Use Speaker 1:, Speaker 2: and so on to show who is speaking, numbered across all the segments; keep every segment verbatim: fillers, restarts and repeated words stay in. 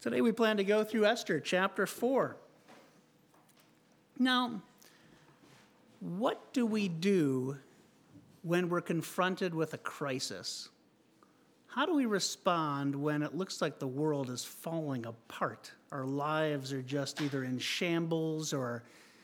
Speaker 1: Today we plan to go through Esther chapter four. Now, what do we do when we're confronted with a crisis? How do we respond when it looks like the world is falling apart? Our lives are just either in shambles or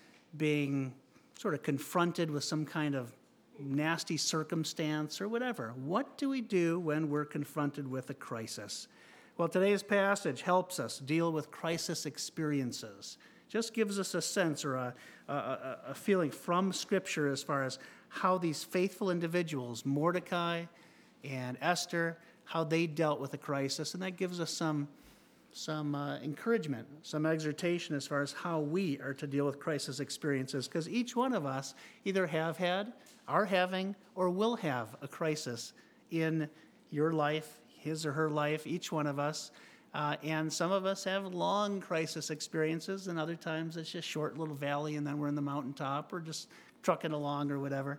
Speaker 1: being sort of confronted with some kind of nasty circumstance or whatever. What do we do when we're confronted with a crisis? Well, today's passage helps us deal with crisis experiences. Just gives us a sense or a, a, a feeling from Scripture as far as how these faithful individuals, Mordecai and Esther, how they dealt with a crisis. And that gives us some, some uh, encouragement, some exhortation as far as how we are to deal with crisis experiences. Because each one of us either have had, are having, or will have a crisis in your life, his or her life, each one of us. Uh, and some of us have long crisis experiences, and other times it's just short little valley, and then we're in the mountaintop, or just trucking along or whatever.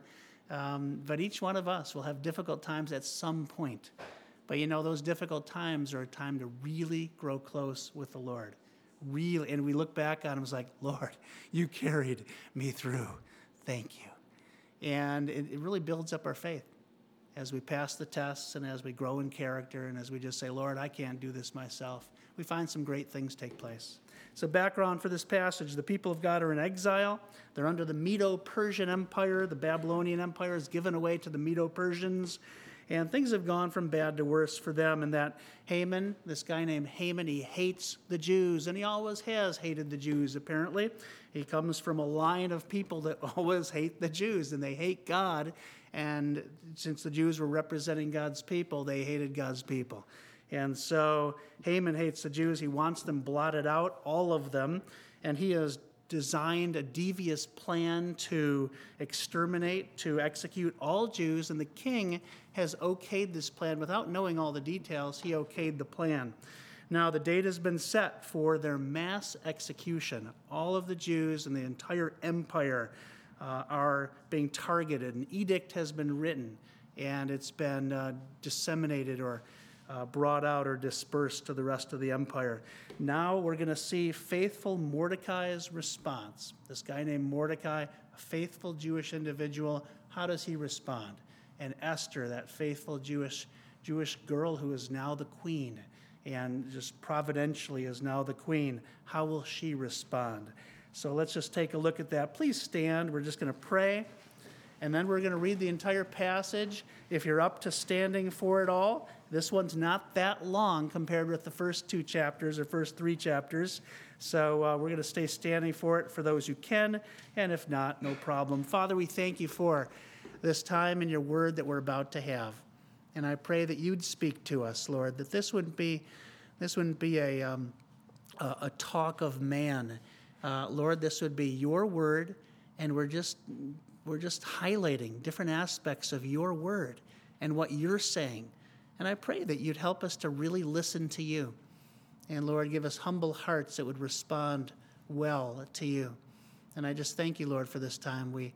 Speaker 1: Um, but each one of us will have difficult times at some point. But you know, those difficult times are a time to really grow close with the Lord. Really, and we look back on them as like, Lord, you carried me through. Thank you. And it, it really builds up our faith as we pass the tests and as we grow in character and as we just say, Lord, I can't do this myself. We find some great things take place. So background for this passage, the people of God are in exile. They're under the Medo-Persian Empire. The Babylonian Empire is given away to the Medo-Persians. And things have gone from bad to worse for them. And that Haman, this guy named Haman, he hates the Jews. And he always has hated the Jews, apparently. He comes from a line of people that always hate the Jews. And they hate God. And since the Jews were representing God's people, they hated God's people. And so Haman hates the Jews. He wants them blotted out, all of them. And he has designed a devious plan to exterminate, to execute all Jews. And the king has okayed this plan. Without knowing all the details, he okayed the plan. Now, the date has been set for their mass execution. All of the Jews and the entire empire Uh, are being targeted. An edict has been written, and it's been uh, disseminated or uh, brought out or dispersed to the rest of the empire. Now we're going to see faithful Mordecai's response. This guy named Mordecai, a faithful Jewish individual, how does he respond? And Esther, that faithful Jewish Jewish girl who is now the queen, and just providentially is now the queen, how will she respond? So let's just take a look at that. Please stand. We're just going to pray, and then we're going to read the entire passage. If you're up to standing for it all, this one's not that long compared with the first two chapters or first three chapters. So uh, we're going to stay standing for it for those who can, and if not, no problem. Father, we thank you for this time and your word that we're about to have. And I pray that you'd speak to us, Lord, that this wouldn't be, this wouldn't be a, um, a, a talk of man. Uh, Lord, this would be your word, and we're just we're just highlighting different aspects of your word and what you're saying. And I pray that you'd help us to really listen to you. And Lord, give us humble hearts that would respond well to you. And I just thank you, Lord, for this time. We,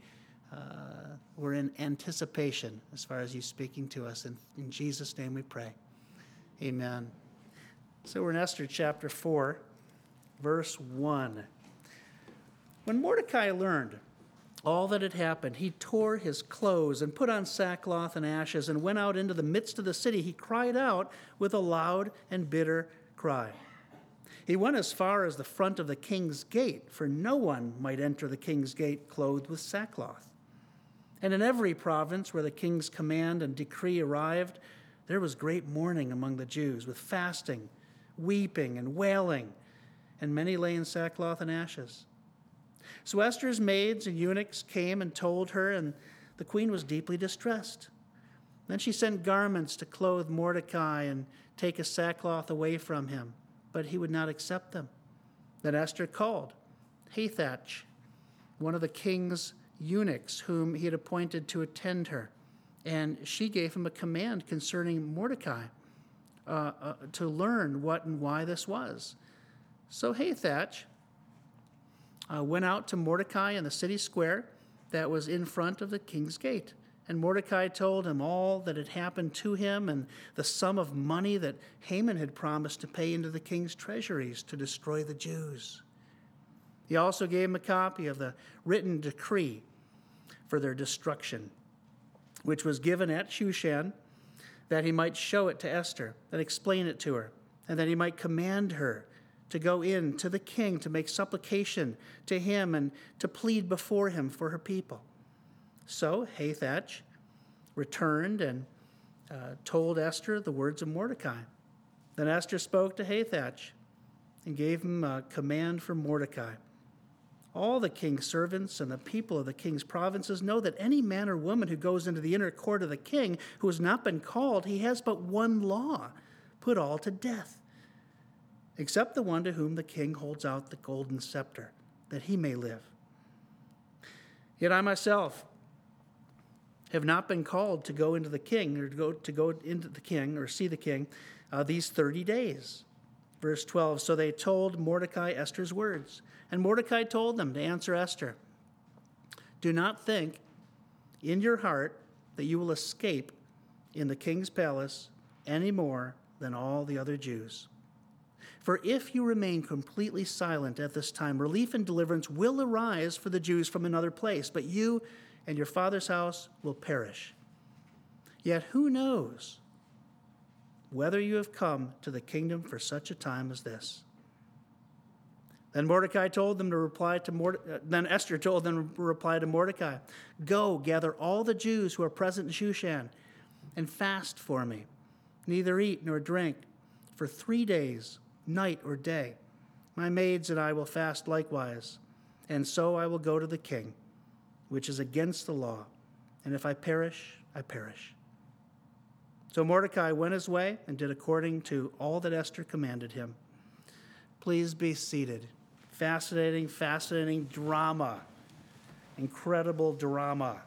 Speaker 1: uh, we're in anticipation as far as you speaking to us. And in Jesus' name we pray. Amen. So we're in Esther chapter four, verse one. When Mordecai learned all that had happened, he tore his clothes and put on sackcloth and ashes and went out into the midst of the city. He cried out with a loud and bitter cry. He went as far as the front of the king's gate, for no one might enter the king's gate clothed with sackcloth. And in every province where the king's command and decree arrived, there was great mourning among the Jews, with fasting, weeping, and wailing, and many lay in sackcloth and ashes. So Esther's maids and eunuchs came and told her, and the queen was deeply distressed. Then she sent garments to clothe Mordecai and take his sackcloth away from him, but he would not accept them. Then Esther called Hathach, one of the king's eunuchs, whom he had appointed to attend her, and she gave him a command concerning Mordecai uh, uh, to learn what and why this was. So Hathach Uh, went out to Mordecai in the city square that was in front of the king's gate And Mordecai told him all that had happened to him and the sum of money that Haman had promised to pay into the king's treasuries to destroy the Jews. He also gave him a copy of the written decree for their destruction, which was given at Shushan, that he might show it to Esther and explain it to her, and that he might command her to go in to the king to make supplication to him and to plead before him for her people. So Hathach returned and uh, told Esther the words of Mordecai. Then Esther spoke to Hathach and gave him a command for Mordecai. All the king's servants and the people of the king's provinces know that any man or woman who goes into the inner court of the king who has not been called, he has but one law: put all to death, except the one to whom the king holds out the golden scepter, that he may live. Yet I myself have not been called to go into the king, or to go to go into the king, or see the king, uh, these thirty days. Verse twelve, so they told Mordecai Esther's words. And Mordecai told them to answer Esther, do not think in your heart that you will escape in the king's palace any more than all the other Jews. For if you remain completely silent at this time, relief and deliverance will arise for the Jews from another place, but you and your father's house will perish. Yet who knows whether you have come to the kingdom for such a time as this? Then Mordecai told them to reply to Morde- uh, then Esther told them to reply to Mordecai, go, gather all the Jews who are present in Shushan and fast for me. Neither eat nor drink for three days, night or day. My maids and I will fast likewise, and so I will go to the king, which is against the law. And if I perish, I perish. So Mordecai went his way and did according to all that Esther commanded him. Please be seated. Fascinating, fascinating drama. Incredible drama.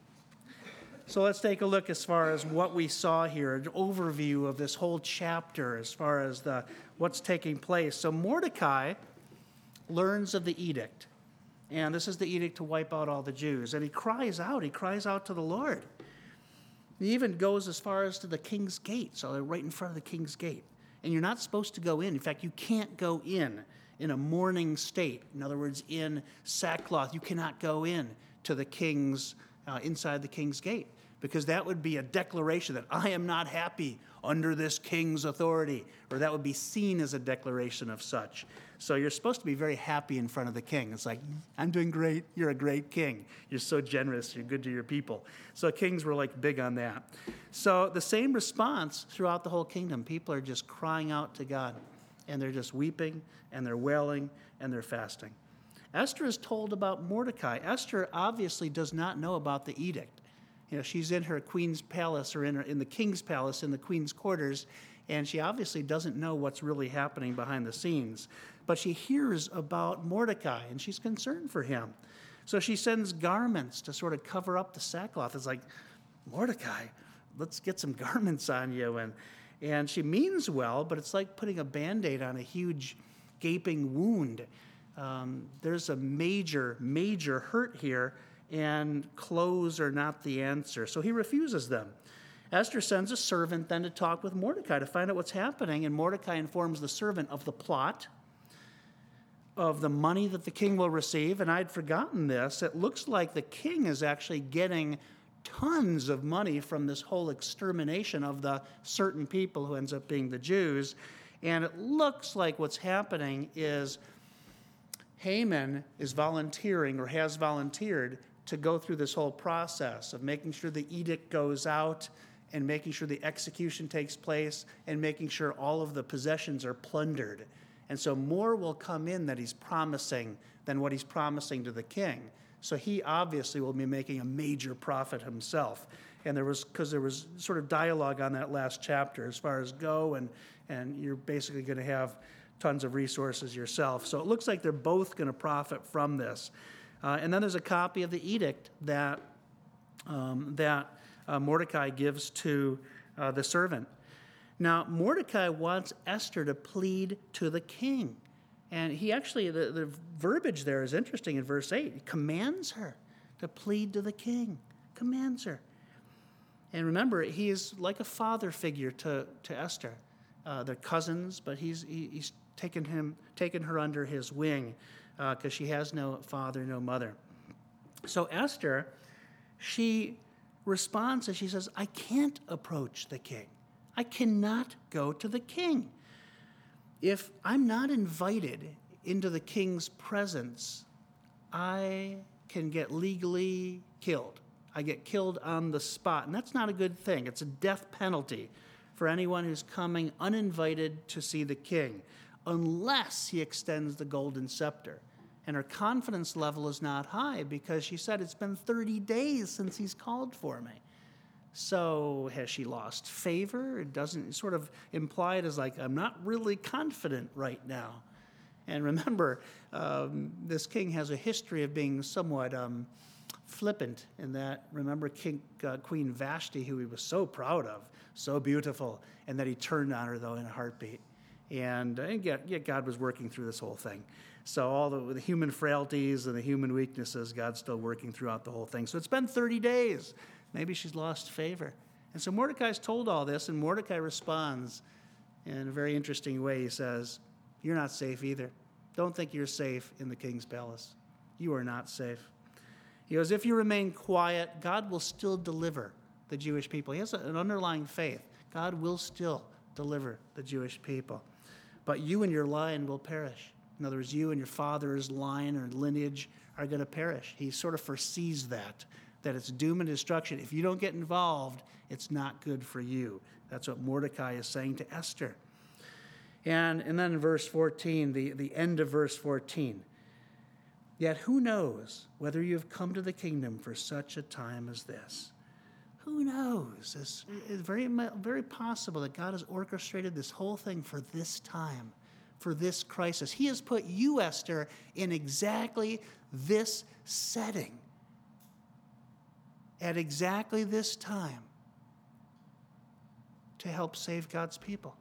Speaker 1: So let's take a look as far as what we saw here, an overview of this whole chapter as far as the what's taking place. So Mordecai learns of the edict. And this is the edict to wipe out all the Jews. And he cries out. He cries out to the Lord. He even goes as far as to the king's gate. So they're right in front of the king's gate. And you're not supposed to go in. In fact, you can't go in in a mourning state. In other words, in sackcloth. You cannot go in to the king's, uh, inside the king's gate. Because that would be a declaration that I am not happy under this king's authority. Or that would be seen as a declaration of such. So you're supposed to be very happy in front of the king. It's like, I'm doing great. You're a great king. You're so generous. You're good to your people. So kings were like big on that. So the same response throughout the whole kingdom. People are just crying out to God. And they're just weeping, and they're wailing, and they're fasting. Esther is told about Mordecai. Esther obviously does not know about the edict. You know, she's in her queen's palace, or in, her, in the king's palace, in the queen's quarters, and she obviously doesn't know what's really happening behind the scenes. But she hears about Mordecai, and she's concerned for him. So she sends garments to sort of cover up the sackcloth. It's like, Mordecai, let's get some garments on you. And, and she means well, but it's like putting a Band-Aid on a huge gaping wound. Um, there's a major, major hurt here, and clothes are not the answer. So he refuses them. Esther sends a servant then to talk with Mordecai to find out what's happening, and Mordecai informs the servant of the plot, of the money that the king will receive, and I'd forgotten this. It looks like the king is actually getting tons of money from this whole extermination of the certain people who ends up being the Jews, and it looks like what's happening is Haman is volunteering, or has volunteered, to go through this whole process of making sure the edict goes out and making sure the execution takes place and making sure all of the possessions are plundered. And so more will come in that he's promising than what he's promising to the king. So he obviously will be making a major profit himself. And there was, because there was sort of dialogue on that last chapter as far as go, and, and you're basically going to have tons of resources yourself. So it looks like they're both going to profit from this. Uh, and then there's a copy of the edict that um, that uh, Mordecai gives to uh, the servant. Now, Mordecai wants Esther to plead to the king. And he actually, the, the verbiage there is interesting in verse eight. He commands her to plead to the king. Commands her. And remember, he is like a father figure to, to Esther. Uh, they're cousins, but he's he, he's taken him taken her under his wing because uh, she has no father, no mother. So Esther, she responds and she says, I can't approach the king. I cannot go to the king. If I'm not invited into the king's presence, I can get legally killed. I get killed on the spot, and that's not a good thing. It's a death penalty for anyone who's coming uninvited to see the king, unless he extends the golden scepter. And her confidence level is not high because she said, it's been thirty days since he's called for me. So has she lost favor? It doesn't sort of imply it as like, I'm not really confident right now. And remember, um, this king has a history of being somewhat um, flippant in that, remember King, uh, Queen Vashti, who he was so proud of, so beautiful, and that he turned on her, though, in a heartbeat. And, uh, and yet, yet God was working through this whole thing. So all the, the human frailties and the human weaknesses, God's still working throughout the whole thing. So it's been thirty days. Maybe she's lost favor. And so Mordecai's told all this, and Mordecai responds in a very interesting way. He says, you're not safe either. Don't think you're safe in the king's palace. You are not safe. He goes, if you remain quiet, God will still deliver the Jewish people. He has an underlying faith. God will still deliver the Jewish people. But you and your line will perish. In other words, you and your father's line or lineage are going to perish. He sort of foresees that, that it's doom and destruction. If you don't get involved, it's not good for you. That's what Mordecai is saying to Esther. And, and then in verse fourteen, the, the end of verse fourteen, yet who knows whether you have come to the kingdom for such a time as this? Who knows? It's, it's very, very possible that God has orchestrated this whole thing for this time, for this crisis. He has put you, Esther, in exactly this setting at exactly this time to help save God's people.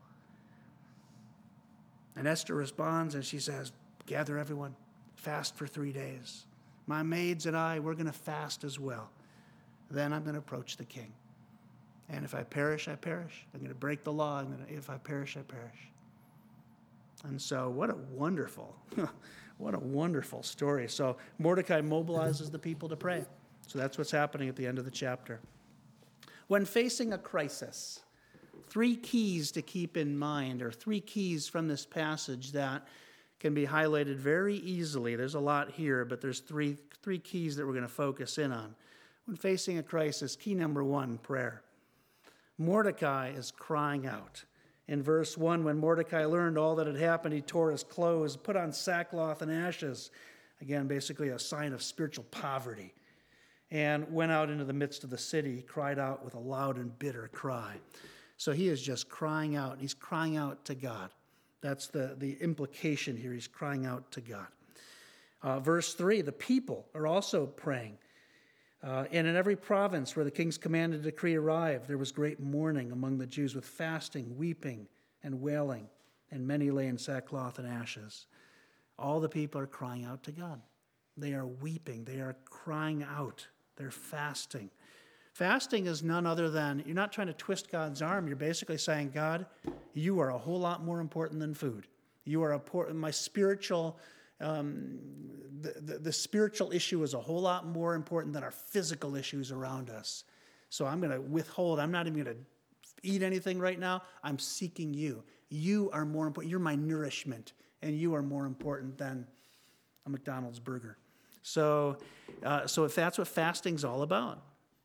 Speaker 1: And Esther responds and she says, gather everyone, fast for three days. My maids and I, we're going to fast as well. Then I'm going to approach the king. And if I perish, I perish. I'm going to break the law. I'm going to, if I perish, I perish. And so what a wonderful, what a wonderful story. So Mordecai mobilizes the people to pray. So that's what's happening at the end of the chapter. When facing a crisis, three keys to keep in mind, or three keys from this passage that can be highlighted very easily. There's a lot here, but there's three, three keys that we're going to focus in on. When facing a crisis, key number one, prayer. Mordecai is crying out. In verse one, when Mordecai learned all that had happened, he tore his clothes, put on sackcloth and ashes. Again, basically a sign of spiritual poverty. And went out into the midst of the city. He cried out with a loud and bitter cry. So he is just crying out. He's crying out to God. That's the, the implication here. He's crying out to God. Uh, verse three, the people are also praying. Uh, and in every province where the king's commanded decree arrived, there was great mourning among the Jews with fasting, weeping, and wailing, and many lay in sackcloth and ashes. All the people are crying out to God. They are weeping. They are crying out. They're fasting. Fasting is none other than, you're not trying to twist God's arm. You're basically saying, God, you are a whole lot more important than food. You are important. My spiritual Um, the, the, the spiritual issue is a whole lot more important than our physical issues around us. So I'm going to withhold. I'm not even going to eat anything right now. I'm seeking you. You are more important. You're my nourishment, and you are more important than a McDonald's burger. So, uh, so if that's what fasting's all about.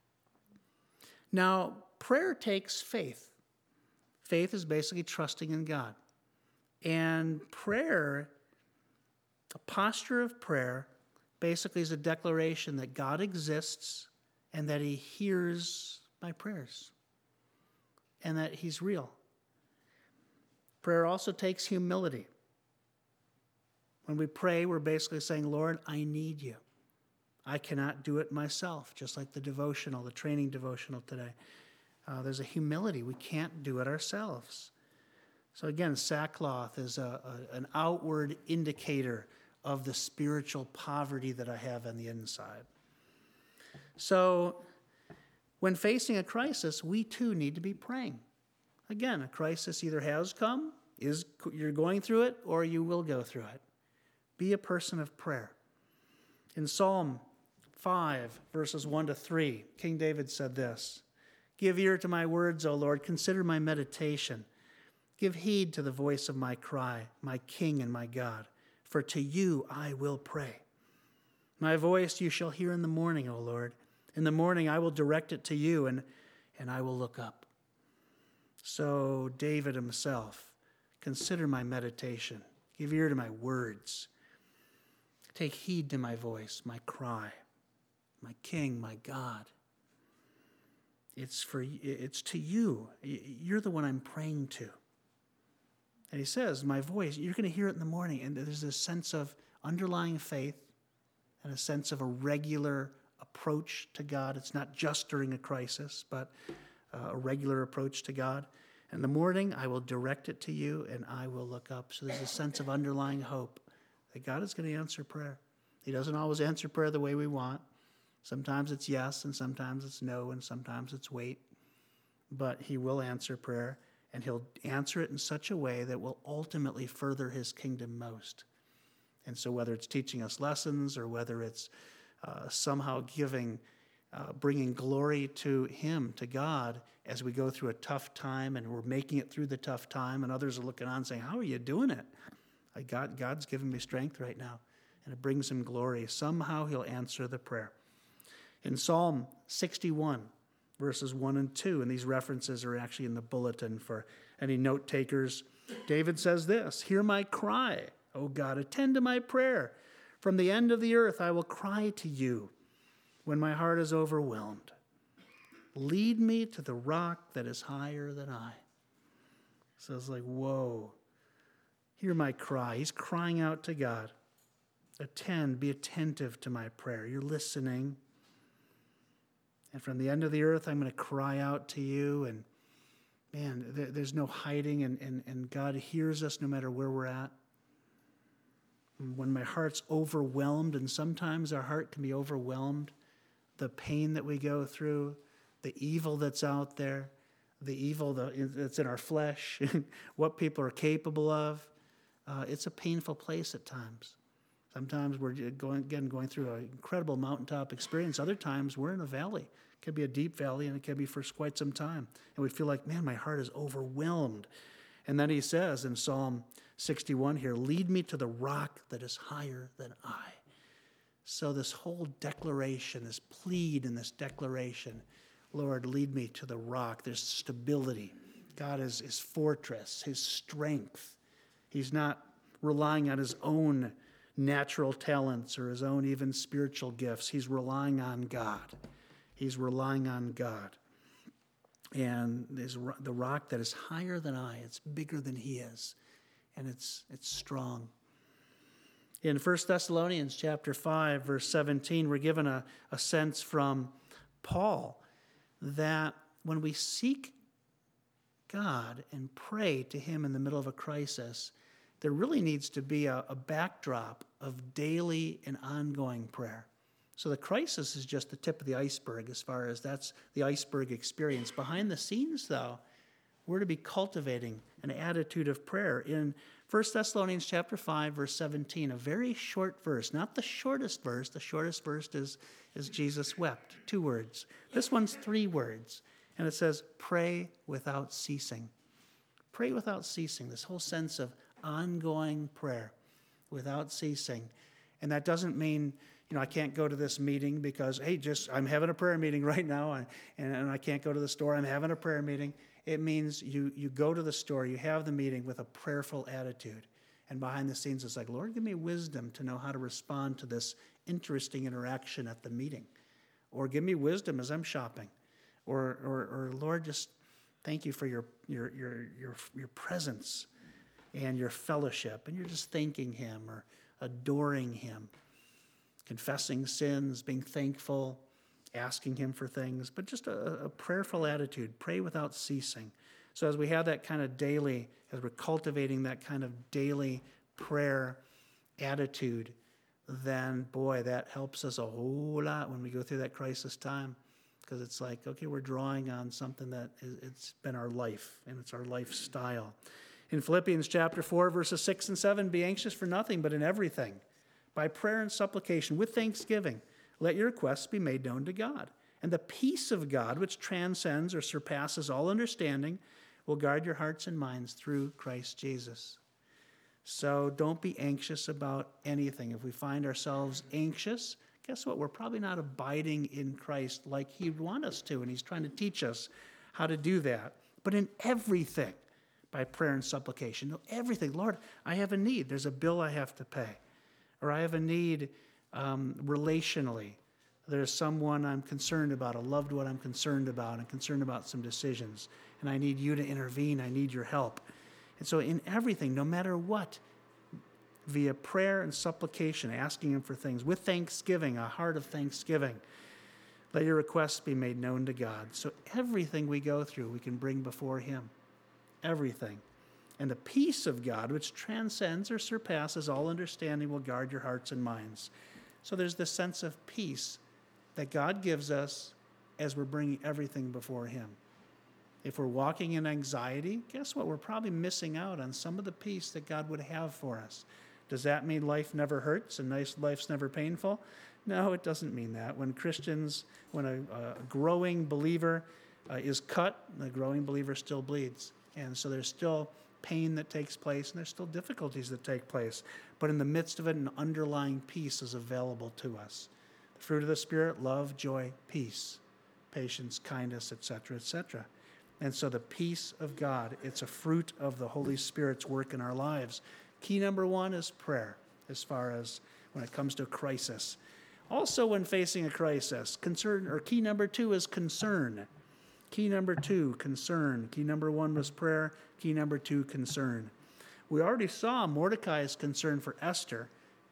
Speaker 1: Now, prayer takes faith. Faith is basically trusting in God. And prayer, a posture of prayer, basically is a declaration that God exists and that he hears my prayers and that he's real. Prayer also takes humility. When we pray, we're basically saying, Lord, I need you. I cannot do it myself, just like the devotional, the training devotional today. Uh, there's a humility. We can't do it ourselves. So again, sackcloth is a, a, an outward indicator of the spiritual poverty that I have on the inside. So when facing a crisis, we too need to be praying. Again, a crisis either has come, is you're going through it, or you will go through it. Be a person of prayer. In Psalm five, verses one to three, King David said this, "Give ear to my words, O Lord, consider my meditation. Give heed to the voice of my cry, my King and my God, for to you I will pray. My voice you shall hear in the morning, O Lord. In the morning I will direct it to you, and, and I will look up." So David himself, consider my meditation. Give ear to my words. Take heed to my voice, my cry, my King, my God. It's for it's to you. You're the one I'm praying to. And he says, my voice, you're going to hear it in the morning. And there's a sense of underlying faith and a sense of a regular approach to God. It's not just during a crisis, but uh, a regular approach to God. In the morning, I will direct it to you, and I will look up. So there's a sense of underlying hope that God is going to answer prayer. He doesn't always answer prayer the way we want. Sometimes it's yes, and sometimes it's no, and sometimes it's wait. But he will answer prayer, and he'll answer it in such a way that will ultimately further his kingdom most. And so whether it's teaching us lessons or whether it's uh, somehow giving, uh, bringing glory to him, to God, as we go through a tough time and we're making it through the tough time and others are looking on saying, how are you doing it? Like God, God's giving me strength right now, and it brings him glory. Somehow he'll answer the prayer. In Psalm sixty-one, verses one and two, and these references are actually in the bulletin for any note takers, David says this, "Hear my cry, O God, attend to my prayer. From the end of the earth I will cry to you when my heart is overwhelmed. Lead me to the rock that is higher than I." So it's like, whoa. Hear my cry. He's crying out to God. Attend, be attentive to my prayer. You're listening. And from the end of the earth, I'm going to cry out to you. And man, there, there's no hiding, and, and, and God hears us no matter where we're at. When my heart's overwhelmed, and sometimes our heart can be overwhelmed, the pain that we go through, the evil that's out there, the evil that's in our flesh, what people are capable of, uh, it's a painful place at times. Sometimes we're going again going through an incredible mountaintop experience. Other times we're in a valley. It can be a deep valley, and it can be for quite some time. And we feel like, man, my heart is overwhelmed. And then he says in Psalm sixty-one here, "Lead me to the rock that is higher than I." So this whole declaration, this plead in this declaration, Lord, lead me to the rock. There's stability. God is his fortress, his strength. He's not relying on his own natural talents or his own even spiritual gifts. He's relying on God. He's relying on God. And there's the rock that is higher than I. It's bigger than he is. And it's it's strong. In First Thessalonians chapter five, verse seventeen, we're given a, a sense from Paul that when we seek God and pray to him in the middle of a crisis, there really needs to be a, a backdrop of daily and ongoing prayer. So the crisis is just the tip of the iceberg as far as that's the iceberg experience. Behind the scenes, though, we're to be cultivating an attitude of prayer. In First Thessalonians chapter five, verse seventeen, a very short verse, not the shortest verse. The shortest verse is, is Jesus wept, two words. This one's three words, and it says, pray without ceasing. Pray without ceasing, this whole sense of ongoing prayer without ceasing. And that doesn't mean, you know, I can't go to this meeting because, hey, just I'm having a prayer meeting right now, and, and I can't go to the store. I'm having a prayer meeting. It means you you go to the store, you have the meeting with a prayerful attitude. And behind the scenes, it's like, Lord, give me wisdom to know how to respond to this interesting interaction at the meeting. Or give me wisdom as I'm shopping. Or, or, or Lord, just thank you for your your your your your presence and your fellowship. And you're just thanking him or adoring him, confessing sins, being thankful, asking him for things, but just a, a prayerful attitude. Pray without ceasing. So as we have that kind of daily, as we're cultivating that kind of daily prayer attitude, then boy, that helps us a whole lot when we go through that crisis time. because it's like, okay, we're drawing on something that is, it's been our life, and it's our lifestyle. In Philippians chapter four, verses six and seven, be anxious for nothing, but in everything, by prayer and supplication, with thanksgiving, let your requests be made known to God. And the peace of God, which transcends or surpasses all understanding, will guard your hearts and minds through Christ Jesus. So don't be anxious about anything. If we find ourselves anxious, guess what? We're probably not abiding in Christ like he'd want us to, and he's trying to teach us how to do that. But in everything, by prayer and supplication, no, everything. Lord, I have a need. There's a bill I have to pay. Or I have a need um, relationally. There's someone I'm concerned about, a loved one I'm concerned about, and concerned about some decisions. And I need you to intervene. I need your help. And so in everything, no matter what, via prayer and supplication, asking him for things, with thanksgiving, a heart of thanksgiving, let your requests be made known to God. So everything we go through, we can bring before him. Everything. And the peace of God, which transcends or surpasses all understanding, will guard your hearts and minds. So there's this sense of peace that God gives us as we're bringing everything before him. If we're walking in anxiety, guess what? We're probably missing out on some of the peace that God would have for us. Does that mean life never hurts and nice life's never painful? No, it doesn't mean that. When Christians, when a, a growing believer uh, is cut, the growing believer still bleeds. And so there's still pain that takes place, and there's still difficulties that take place. But in the midst of it, an underlying peace is available to us. The fruit of the Spirit, love, joy, peace, patience, kindness, et cetera, et cetera. And so the peace of God, it's a fruit of the Holy Spirit's work in our lives. Key number one is prayer, as far as when it comes to a crisis. Also, when facing a crisis, concern, or key number two is concern. Key number two, concern. Key number one was prayer. Key number two, concern. We already saw Mordecai's concern for Esther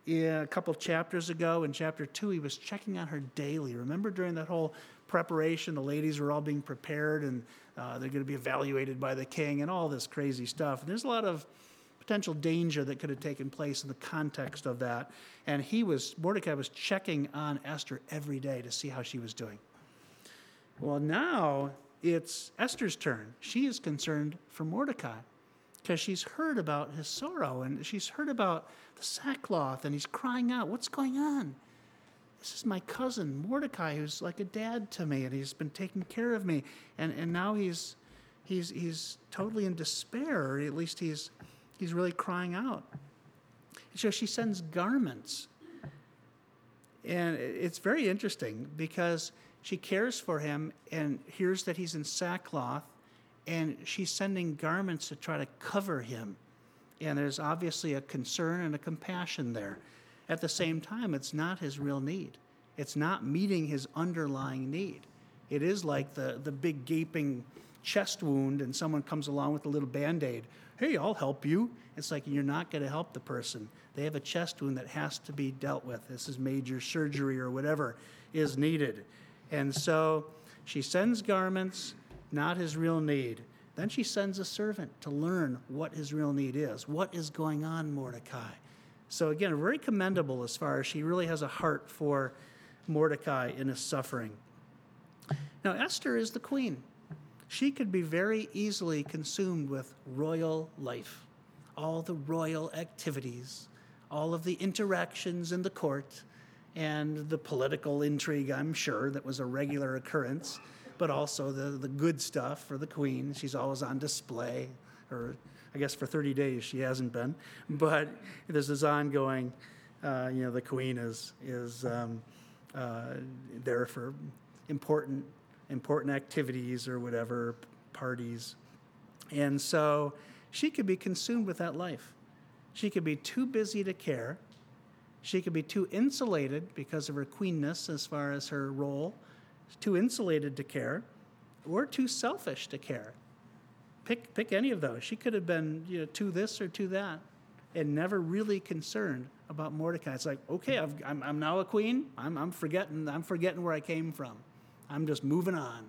Speaker 1: a couple chapters ago. In chapter two, he was checking on her daily. Remember during that whole preparation, the ladies were all being prepared, and uh, they're going to be evaluated by the king and all this crazy stuff. And there's a lot of potential danger that could have taken place in the context of that. And he was, Mordecai was checking on Esther every day to see how she was doing. Well, now it's Esther's turn. She is concerned for Mordecai because she's heard about his sorrow, and she's heard about the sackcloth, and he's crying out, what's going on? This is my cousin, Mordecai, who's like a dad to me, and he's been taking care of me. And and now he's he's he's totally in despair, or at least he's he's really crying out. And so she sends garments. And it's very interesting because she cares for him and hears that he's in sackcloth, and she's sending garments to try to cover him. And there's obviously a concern and a compassion there. At the same time, it's not his real need. It's not meeting his underlying need. It is like the, the big gaping chest wound, and someone comes along with a little Band-Aid. Hey, I'll help you. It's like you're not going to help the person. They have a chest wound that has to be dealt with. This is major surgery or whatever is needed. And so she sends garments, not his real need. Then she sends a servant to learn what his real need is. What is going on, Mordecai? So again, very commendable as far as she really has a heart for Mordecai in his suffering. Now, Esther is the queen. She could be very easily consumed with royal life, all the royal activities, all of the interactions in the court, and the political intrigue, I'm sure, that was a regular occurrence, but also the, the good stuff for the queen. She's always on display, or I guess for thirty days she hasn't been, but there's this ongoing, uh, you know, the queen is is um, uh, there for important important activities or whatever, parties. And so she could be consumed with that life. She could be too busy to care. She could be too insulated because of her queenness as far as her role, too insulated to care, or too selfish to care. Pick pick any of those. She could have been, you know, to this or to that, and never really concerned about Mordecai. It's like, okay, I've, I'm I'm now a queen. I'm I'm forgetting I'm forgetting where I came from. I'm just moving on.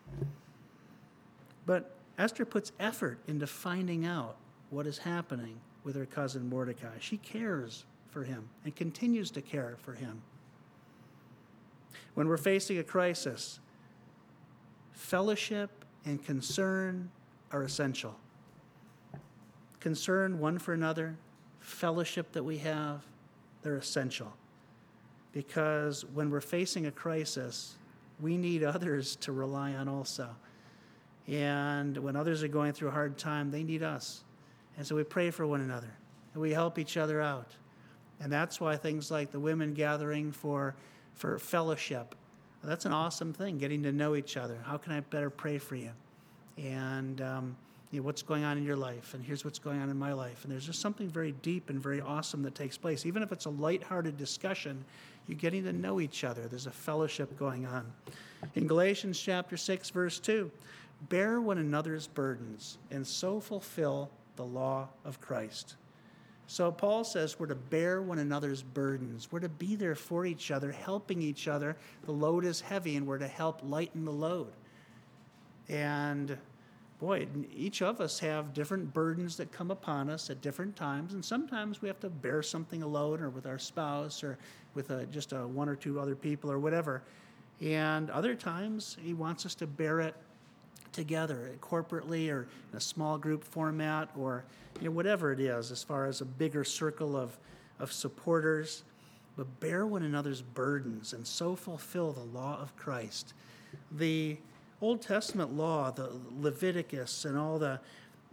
Speaker 1: But Esther puts effort into finding out what is happening with her cousin Mordecai. She cares for him and continues to care for him. When we're facing a crisis, Fellowship and concern are essential. Concern one for another, fellowship that we have, they're essential. Because when we're facing a crisis, we need others to rely on also. And when others are going through a hard time, they need us. And so we pray for one another, and we help each other out. And that's why things like the women gathering for, for fellowship, that's an awesome thing, getting to know each other. How can I better pray for you? And um, you know, what's going on in your life, and here's what's going on in my life. And there's just something very deep and very awesome that takes place. Even if it's a lighthearted discussion, you're getting to know each other. There's a fellowship going on. In Galatians chapter six, verse two, bear one another's burdens and so fulfill the law of Christ. So Paul says we're to bear one another's burdens. We're to be there for each other, helping each other. The load is heavy, and we're to help lighten the load. And boy, each of us have different burdens that come upon us at different times, and sometimes we have to bear something alone or with our spouse or with a, just a one or two other people or whatever. And other times he wants us to bear it together, corporately or in a small group format, or you know, whatever it is as far as a bigger circle of, of supporters. But bear one another's burdens and so fulfill the law of Christ. The Old Testament law, the Leviticus and all the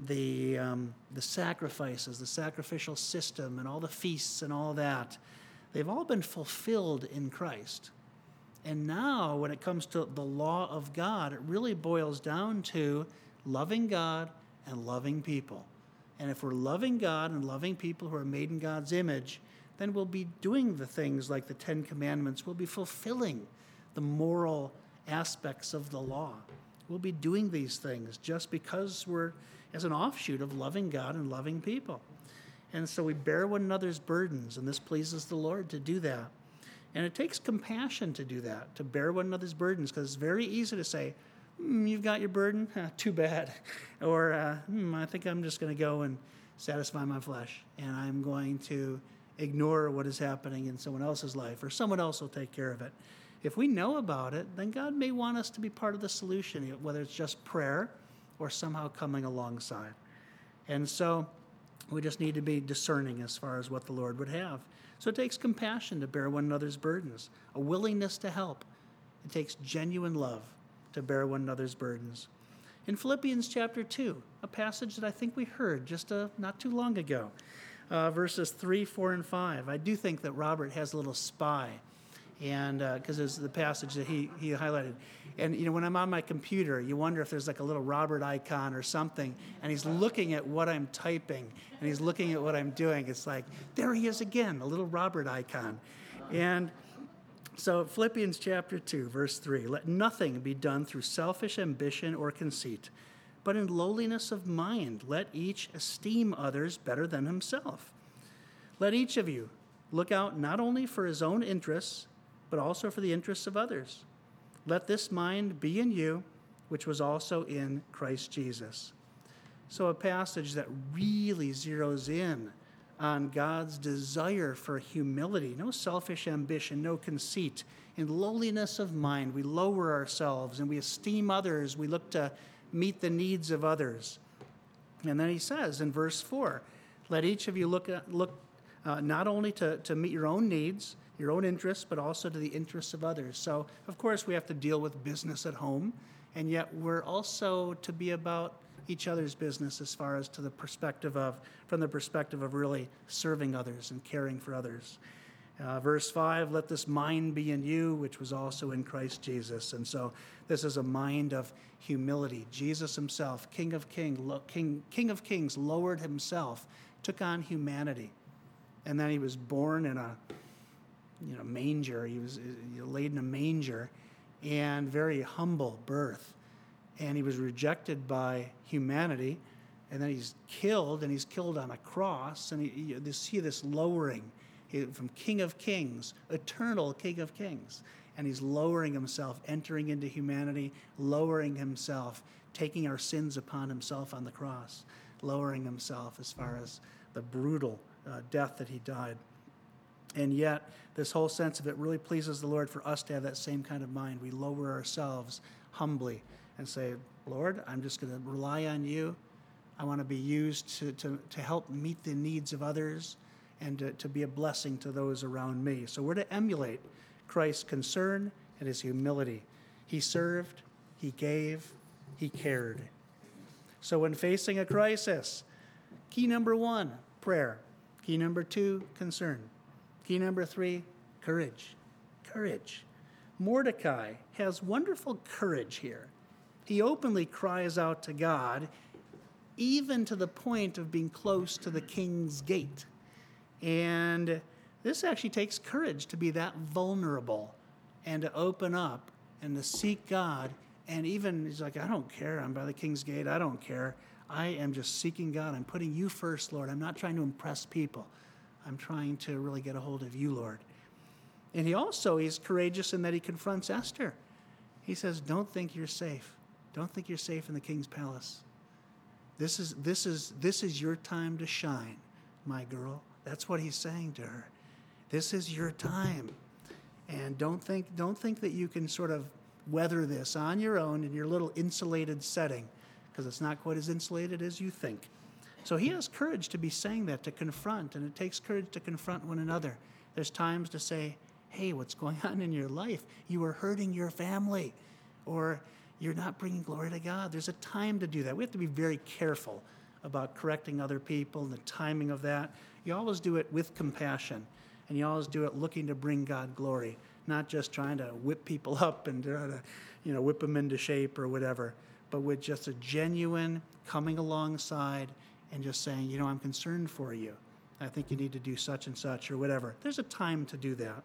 Speaker 1: the um, the sacrifices, the sacrificial system and all the feasts and all that, they've all been fulfilled in Christ. And now when it comes to the law of God, it really boils down to loving God and loving people. And if we're loving God and loving people who are made in God's image, then we'll be doing the things like the Ten Commandments. We'll be fulfilling the moral aspects of the law. We'll be doing these things just because we're as an offshoot of loving God and loving people. And so we bear one another's burdens, and this pleases the Lord to do that. And it takes compassion to do that, to bear one another's burdens, because it's very easy to say, mm, you've got your burden? Huh, too bad. Or, uh, mm, I think I'm just going to go and satisfy my flesh, and I'm going to ignore what is happening in someone else's life, or someone else will take care of it. If we know about it, then God may want us to be part of the solution, whether it's just prayer or somehow coming alongside. And so we just need to be discerning as far as what the Lord would have. So it takes compassion to bear one another's burdens, a willingness to help. It takes genuine love to bear one another's burdens. In Philippians chapter two, a passage that I think we heard just uh, not too long ago, uh, verses three, four, and five. I do think that Robert has a little spy, and because uh, it's the passage that he, he highlighted. And you know, when I'm on my computer, you wonder if there's like a little Robert icon or something, and he's looking at what I'm typing, and he's looking at what I'm doing. It's like, there he is again, a little Robert icon. And so Philippians chapter two, verse three, let nothing be done through selfish ambition or conceit, but in lowliness of mind, let each esteem others better than himself. Let each of you look out not only for his own interests, but also for the interests of others. Let this mind be in you, which was also in Christ Jesus. So a passage that really zeroes in on God's desire for humility, no selfish ambition, no conceit. In lowliness of mind, we lower ourselves and we esteem others. We look to meet the needs of others. And then he says in verse four, let each of you look at, look uh, not only to, to meet your own needs, your own interests, but also to the interests of others. So, of course, we have to deal with business at home, and yet we're also to be about each other's business as far as to the perspective of, from the perspective of really serving others and caring for others. Uh, verse five, let this mind be in you, which was also in Christ Jesus. And so this is a mind of humility. Jesus himself, King of Kings, King, King of Kings, lowered himself, took on humanity. And then he was born in a you know, manger. He was you know, laid in a manger, and very humble birth. And he was rejected by humanity, and then he's killed, and he's killed on a cross. And he, you see this lowering he, from King of Kings, eternal King of Kings. And he's lowering himself, entering into humanity, lowering himself, taking our sins upon himself on the cross, lowering himself as far as the brutal uh, death that he died. And yet, this whole sense of it really pleases the Lord for us to have that same kind of mind. We lower ourselves humbly and say, Lord, I'm just going to rely on you. I want to be used to, to, to help meet the needs of others and to, to be a blessing to those around me. So we're to emulate Christ's concern and his humility. He served, he gave, he cared. So when facing a crisis, key number one, prayer. Key number two, concern. Key number three, courage. Courage. Mordecai has wonderful courage here. He openly cries out to God, even to the point of being close to the king's gate. And this actually takes courage to be that vulnerable and to open up and to seek God. And even, he's like, I don't care. I'm by the king's gate. I don't care. I am just seeking God. I'm putting you first, Lord. I'm not trying to impress people. I'm trying to really get a hold of you, Lord. And he also is courageous in that he confronts Esther. He says, don't think you're safe. Don't think you're safe in the king's palace. This is, this is, this is your time to shine, my girl. That's what he's saying to her. This is your time. And don't think, don't think that you can sort of weather this on your own in your little insulated setting, because it's not quite as insulated as you think. So he has courage to be saying that, to confront, and it takes courage to confront one another. There's times to say, hey, what's going on in your life? You are hurting your family, or you're not bringing glory to God. There's a time to do that. We have to be very careful about correcting other people and the timing of that. You always do it with compassion, and you always do it looking to bring God glory, not just trying to whip people up and try to, you know, whip them into shape or whatever, but with just a genuine coming alongside and just saying, you know, I'm concerned for you. I think you need to do such and such or whatever. There's a time to do that.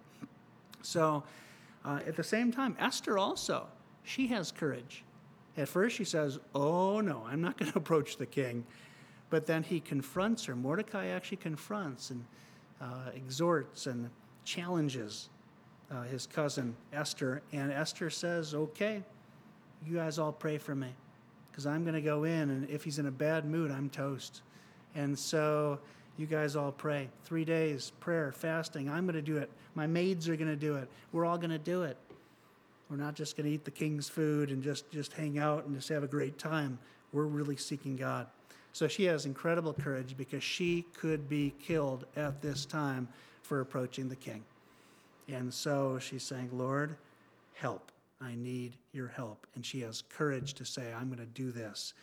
Speaker 1: So uh, at the same time, Esther also, she has courage. At first she says, oh no, I'm not going to approach the king. But then he confronts her. Mordecai actually confronts and uh, exhorts and challenges uh, his cousin Esther. And Esther says, okay, you guys all pray for me, because I'm going to go in, and if he's in a bad mood, I'm toast. And so you guys all pray. Three days, prayer, fasting. I'm going to do it. My maids are going to do it. We're all going to do it. We're not just going to eat the king's food and just, just hang out and just have a great time. We're really seeking God. So she has incredible courage, because she could be killed at this time for approaching the king. And so she's saying, Lord, help. I need your help. And she has courage to say, I'm going to do this.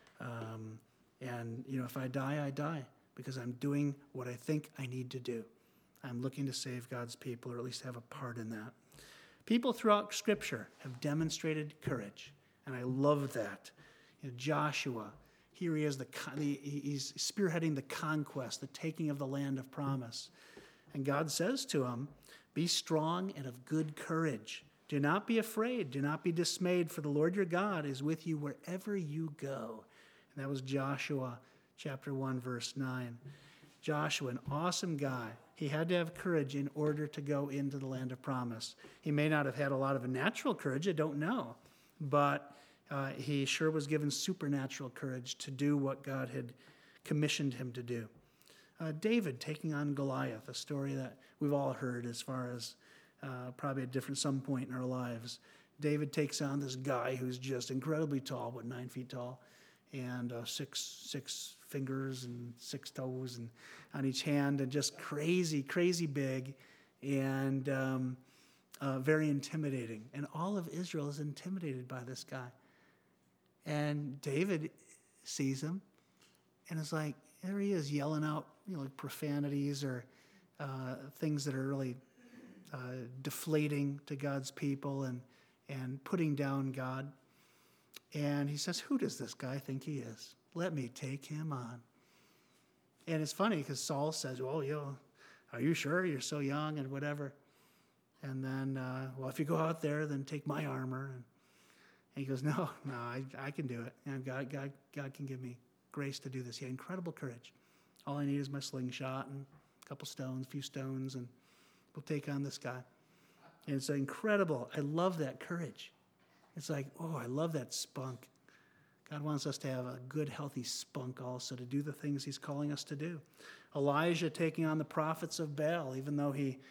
Speaker 1: Um, and, you know, if I die, I die, because I'm doing what I think I need to do. I'm looking to save God's people, or at least have a part in that. People throughout Scripture have demonstrated courage, and I love that. You know, Joshua, here he is, the, he's spearheading the conquest, the taking of the land of promise. And God says to him, be strong and of good courage. Do not be afraid. Do not be dismayed, for the Lord your God is with you wherever you go. And that was Joshua chapter one, verse nine. Joshua, an awesome guy. He had to have courage in order to go into the land of promise. He may not have had a lot of natural courage, I don't know. But uh, he sure was given supernatural courage to do what God had commissioned him to do. Uh, David taking on Goliath, a story that we've all heard as far as uh, probably at different some point in our lives. David takes on this guy who's just incredibly tall, what, nine feet tall, and uh, six six fingers and six toes and on each hand, and just crazy, crazy big, and um, uh, very intimidating. And all of Israel is intimidated by this guy. And David sees him and is like, there he is, yelling out, you know, like profanities or uh, things that are really uh, deflating to God's people and and putting down God. And he says, who does this guy think he is? Let me take him on. And it's funny because Saul says, well, you know, are you sure you're so young and whatever? And then, uh, well, if you go out there, then take my armor. And, and he goes, no, no, I, I can do it. And God, God, God can give me grace to do this. He had incredible courage. All I need is my slingshot and a couple stones, a few stones, and we'll take on this guy. And it's incredible. I love that courage. It's like, oh, I love that spunk. God wants us to have a good, healthy spunk also to do the things he's calling us to do. Elijah taking on the prophets of Baal, even though he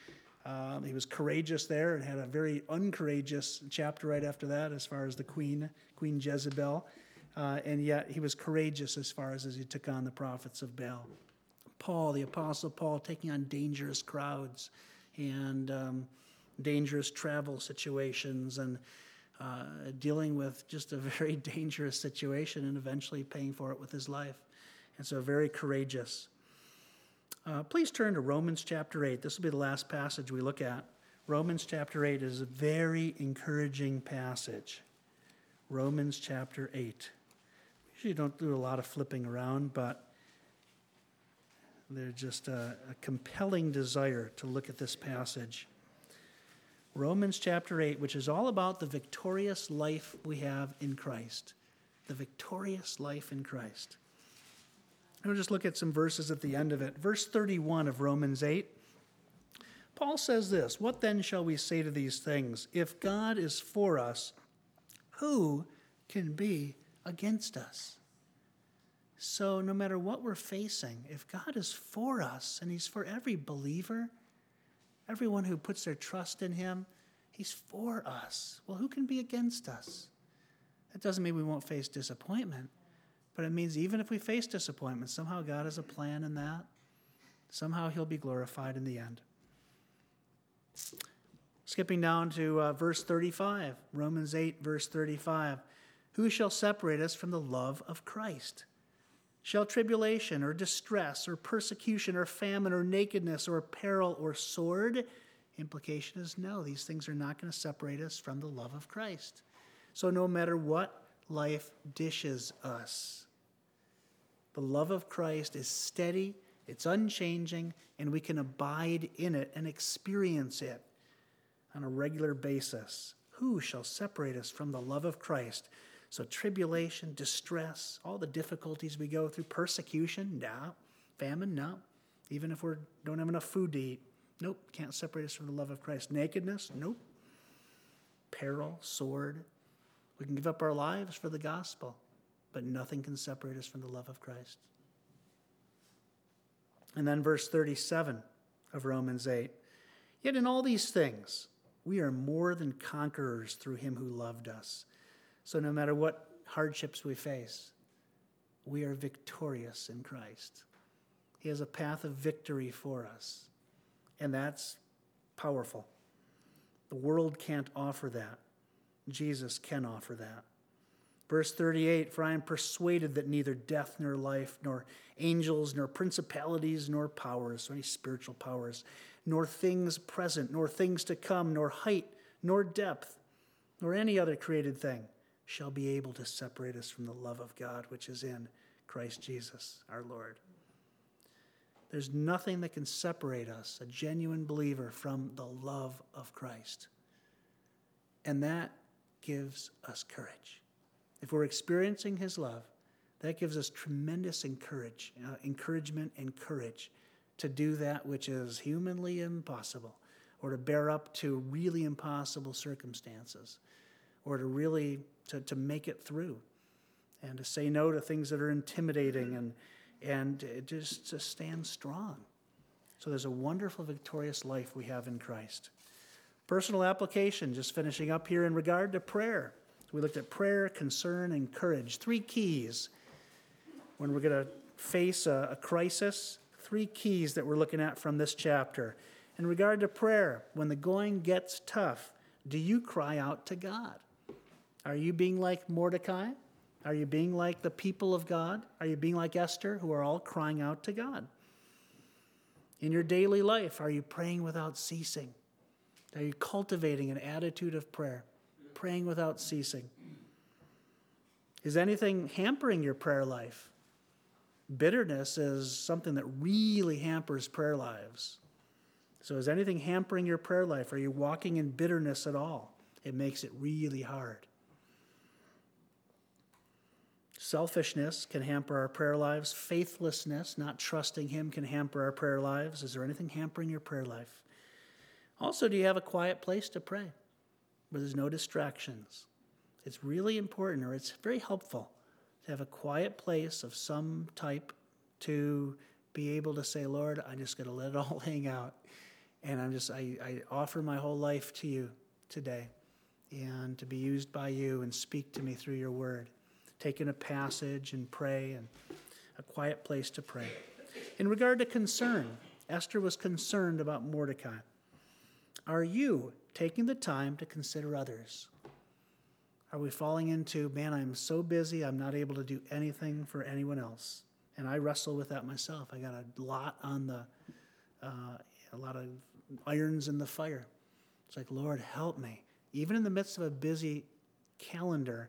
Speaker 1: Um, he was courageous there and had a very uncourageous chapter right after that as far as the queen, Queen Jezebel. Uh, and yet he was courageous as far as, as he took on the prophets of Baal. Paul, the Apostle Paul, taking on dangerous crowds and um, dangerous travel situations and uh, dealing with just a very dangerous situation and eventually paying for it with his life. And so very courageous. Uh, please turn to Romans chapter eight. This will be the last passage we look at. Romans chapter eight is a very encouraging passage. Romans chapter eight. Usually don't do a lot of flipping around, but there's just a, a compelling desire to look at this passage. Romans chapter eight, which is all about the victorious life we have in Christ. The victorious life in Christ. We'll just look at some verses at the end of it. Verse thirty-one of Romans eight. Paul says this, "What then shall we say to these things? If God is for us, who can be against us?" So no matter what we're facing, if God is for us, and he's for every believer, everyone who puts their trust in him, he's for us. Well, who can be against us? That doesn't mean we won't face disappointment. But it means even if we face disappointment, somehow God has a plan in that. Somehow he'll be glorified in the end. Skipping down to uh, verse thirty-five, Romans eight, verse thirty-five. "Who shall separate us from the love of Christ? Shall tribulation or distress or persecution or famine or nakedness or peril or sword?" Implication is no, these things are not going to separate us from the love of Christ. So no matter what life dishes us, the love of Christ is steady, it's unchanging, and we can abide in it and experience it on a regular basis. Who shall separate us from the love of Christ? So tribulation, distress, all the difficulties we go through, persecution, no. Famine, no. Even if we don't have enough food to eat, nope, can't separate us from the love of Christ. Nakedness, nope. Peril, sword. We can give up our lives for the gospel, but nothing can separate us from the love of Christ. And then verse thirty-seven of Romans eight. "Yet in all these things, we are more than conquerors through him who loved us." So no matter what hardships we face, we are victorious in Christ. He has a path of victory for us, and that's powerful. The world can't offer that. Jesus can offer that. Verse thirty-eight, "For I am persuaded that neither death nor life, nor angels, nor principalities, nor powers," so any spiritual powers, "nor things present, nor things to come, nor height, nor depth, nor any other created thing shall be able to separate us from the love of God, which is in Christ Jesus, our Lord." There's nothing that can separate us, a genuine believer, from the love of Christ. And that gives us courage. If we're experiencing his love, that gives us tremendous encourage, uh, encouragement and courage to do that which is humanly impossible, or to bear up to really impossible circumstances, or to really to, to make it through, and to say no to things that are intimidating, and and just to stand strong. So there's a wonderful, victorious life we have in Christ. Personal application, just finishing up here in regard to prayer. We looked at prayer, concern, and courage. Three keys when we're going to face a, a crisis. Three keys that we're looking at from this chapter. In regard to prayer, when the going gets tough, do you cry out to God? Are you being like Mordecai? Are you being like the people of God? Are you being like Esther, who are all crying out to God? In your daily life, are you praying without ceasing? Are you cultivating an attitude of prayer? Praying without ceasing. Is anything hampering your prayer life? Bitterness is something that really hampers prayer lives. So is anything hampering your prayer life? Are you walking in bitterness at all? It makes it really hard. Selfishness can hamper our prayer lives. Faithlessness, not trusting him, can hamper our prayer lives. Is there anything hampering your prayer life? Also, do you have a quiet place to pray where there's no distractions? It's really important, or it's very helpful to have a quiet place of some type to be able to say, Lord, I just got to let it all hang out And I'm just, I, I offer my whole life to you today, and to be used by you and speak to me through your word. Take in a passage and pray, and a quiet place to pray. In regard to concern, Esther was concerned about Mordecai. Are you taking the time to consider others? Are we falling into, man, I'm so busy, I'm not able to do anything for anyone else? And I wrestle with that myself. I got a lot on the, uh, a lot of irons in the fire. It's like, Lord, help me, even in the midst of a busy calendar,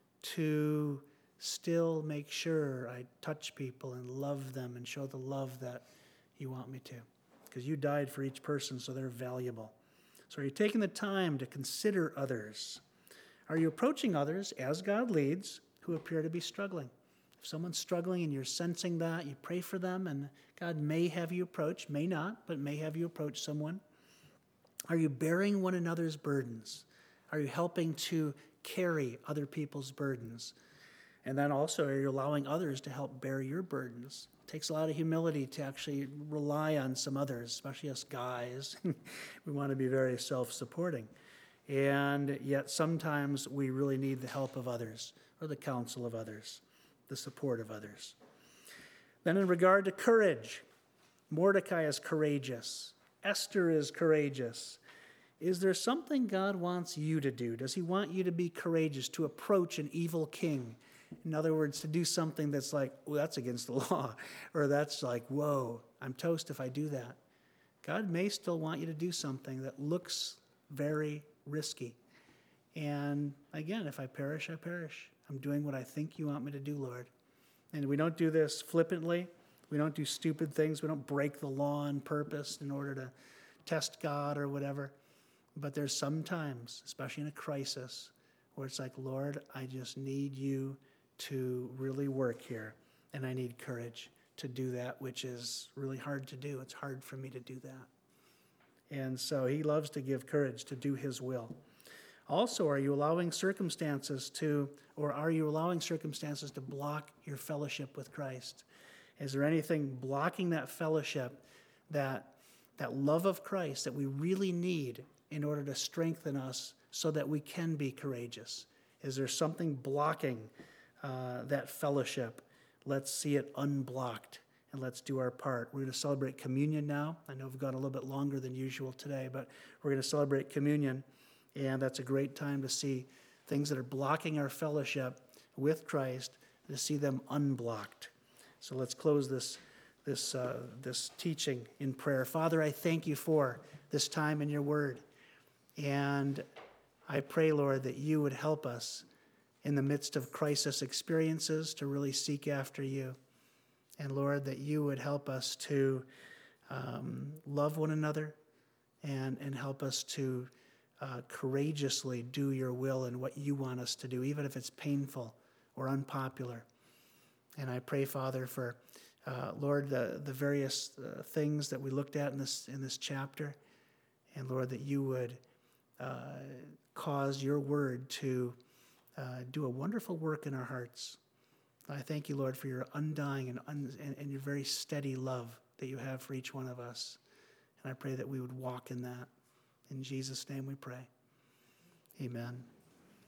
Speaker 1: to still make sure I touch people and love them and show the love that you want me to. Because you died for each person, so they're valuable. So are you taking the time to consider others? Are you approaching others as God leads who appear to be struggling? If someone's struggling and you're sensing that, you pray for them, and God may have you approach, may not, but may have you approach someone. Are you bearing one another's burdens? Are you helping to carry other people's burdens? And then also, are you allowing others to help bear your burdens? It takes a lot of humility to actually rely on some others, especially us guys. We want to be very self-supporting. And yet sometimes we really need the help of others, or the counsel of others, the support of others. Then in regard to courage, Mordecai is courageous. Esther is courageous. Is there something God wants you to do? Does he want you to be courageous, to approach an evil king? In other words, to do something that's like, well, that's against the law, or that's like, whoa, I'm toast if I do that. God may still want you to do something that looks very risky. And again, if I perish, I perish. I'm doing what I think you want me to do, Lord. And we don't do this flippantly. We don't do stupid things. We don't break the law on purpose in order to test God or whatever. But there's some times, especially in a crisis, where it's like, Lord, I just need you to really work here. And I need courage to do that, which is really hard to do. It's hard for me to do that. And so he loves to give courage to do his will. Also, are you allowing circumstances to, or are you allowing circumstances to block your fellowship with Christ? Is there anything blocking that fellowship, that, that love of Christ that we really need in order to strengthen us so that we can be courageous? Is there something blocking uh, that fellowship? Let's see it unblocked, and let's do our part. We're going to celebrate communion now. I know we've gone a little bit longer than usual today, but we're going to celebrate communion, and that's a great time to see things that are blocking our fellowship with Christ, to see them unblocked. So let's close this, this, uh, this teaching in prayer. Father, I thank you for this time in your word. And I pray, Lord, that you would help us in the midst of crisis experiences to really seek after you. And Lord, that you would help us to um, love one another and, and help us to uh, courageously do your will and what you want us to do, even if it's painful or unpopular. And I pray, Father, for, uh, Lord, the, the various uh, things that we looked at in this, in this chapter. And Lord, that you would uh, cause your word to uh, do a wonderful work in our hearts. I thank you, Lord, for your undying and, un- and, and your very steady love that you have for each one of us. And I pray that we would walk in that. In Jesus' name we pray. Amen.